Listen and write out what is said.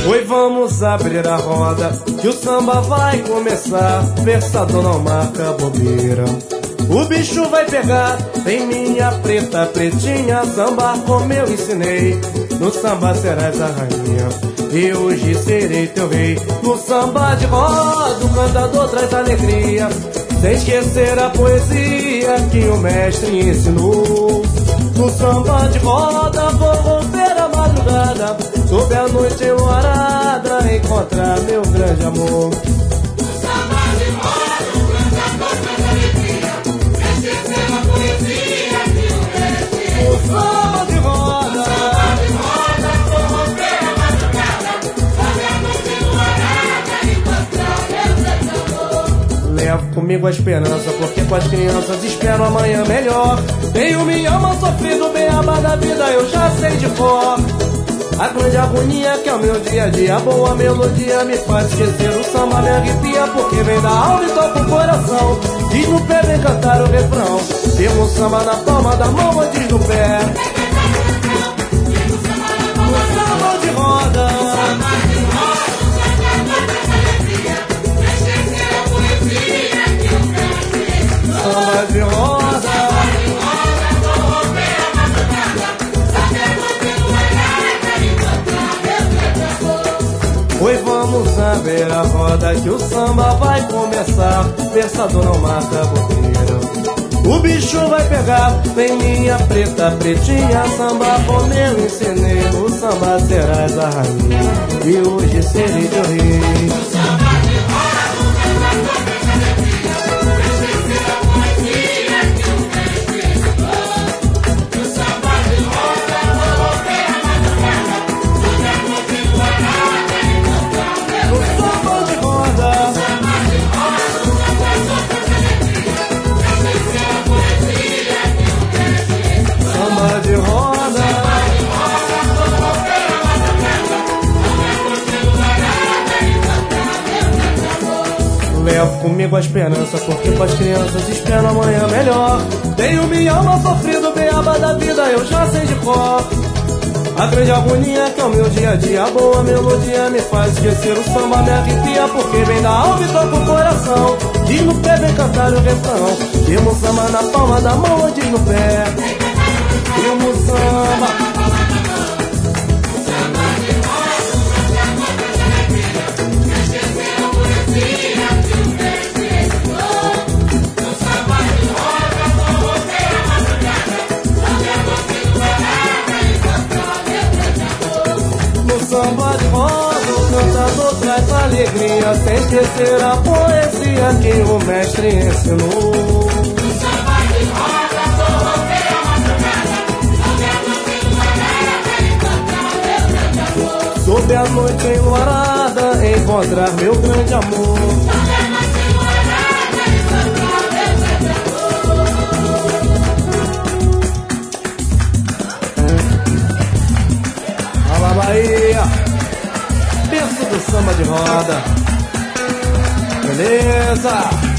Oi, vamos abrir a roda, que o samba vai começar. Versador não marca bobeira, o bicho vai pegar. Tem minha preta, pretinha, samba como eu ensinei. No samba serás a rainha, e hoje serei teu rei. No samba de roda, o cantador traz alegria, sem esquecer a poesia que o mestre ensinou. No samba de roda, vou romper a madrugada, sob a noite enluarada, encontrar meu grande amor. No samba de roda, o cantador traz alegria, sem esquecer a poesia que o mestre ensinou. No samba de roda, vou romper a madrugada, sob a noite enluarada, encontrar meu grande amor. levo comigo a esperança, porque com as crianças espero amanhã melhor. Tenho minha alma sofrido, beabá da vida eu já sei de cor. A grande agonia que é o meu dia a dia, a boa melodia me faz esquecer. O samba me arrepia porque vem da alma e toca o coração. Diz no pé, vem cantar o refrão, temos samba na palma da mão ou diz no pé. No samba de roda, samba de roda. Oi, vamos abrir a roda, que o samba vai começar. Versador não marca bobeira, o bicho vai pegar. Vem minha preta, pretinha, samba como eu ensinei. No samba serás a rainha, e hoje serei teu rei. Levo comigo a esperança, porque com as crianças espero amanhã melhor. Tenho minha alma sofrido, beaba da vida eu já sei de cor. A grande agonia que é o meu dia a dia, a boa melodia me faz esquecer. O samba me arrepia porque vem da alma e toca o coração. Diz no pé, vem cantar o refrão, temos samba na palma da mão ou diz no pé. Temos samba. Samba de roda, o cantador traz alegria, sem esquecer a poesia que o mestre ensinou. Samba de roda, vou romper a madrugada, sob a noite enluarada, encontrar meu grande amor. Sob a noite enluarada, encontrar meu grande amor. Sob a noite enluarada, encontrar meu grande amor. Fala Bahia, penso do samba de roda, beleza?